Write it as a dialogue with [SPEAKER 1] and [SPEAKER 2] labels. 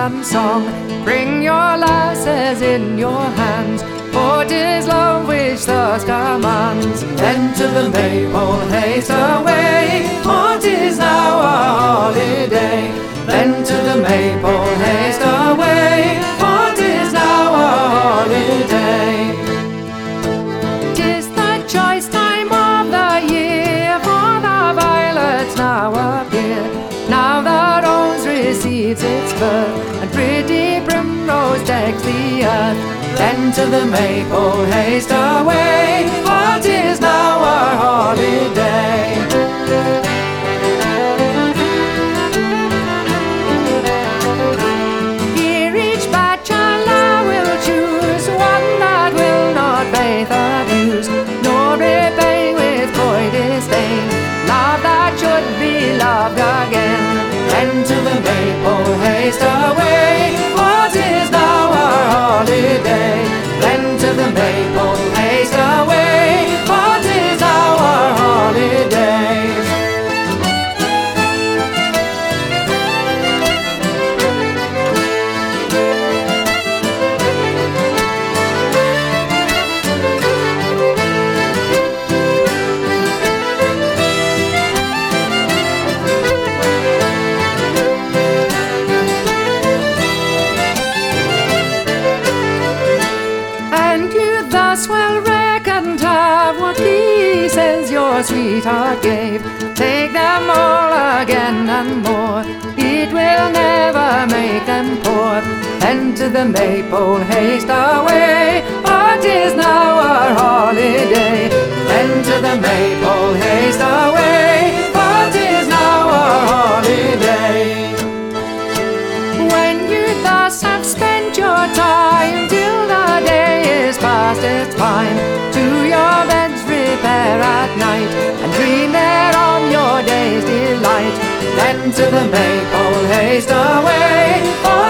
[SPEAKER 1] and song. Bring your lasses in your hands, for 'tis love which thus commands. Then to the Maypole haste away, for 'tis now a holiday. Then to the Maypole haste away, for 'tis now a holiday. 'Tis the choice time of the year, for the violets now appear. Now the rose receives its birth, and pretty primrose decks the earth. Then to the Maypole haste away, for 'tis now a holiday. Here each bachelor will choose one that will not faith abuse, nor repay with coy disdain love that should be loved again. Then to the Maypole haste away, for 'tis now a holiday. Then to the Maypole haste away, for 'tis now a holiday. Thus well reckoned have what pieces your sweetheart gave. Take them all again and more, it will never make them poor. Then to the Maypole haste away, for 'tis now our holiday. Then to the Maypole haste away, for 'tis now our holiday. When you thus have spent your time till the day is past its prime, to your beds repair at night, and dream there on your day's delight. Then to the Maypole haste away, for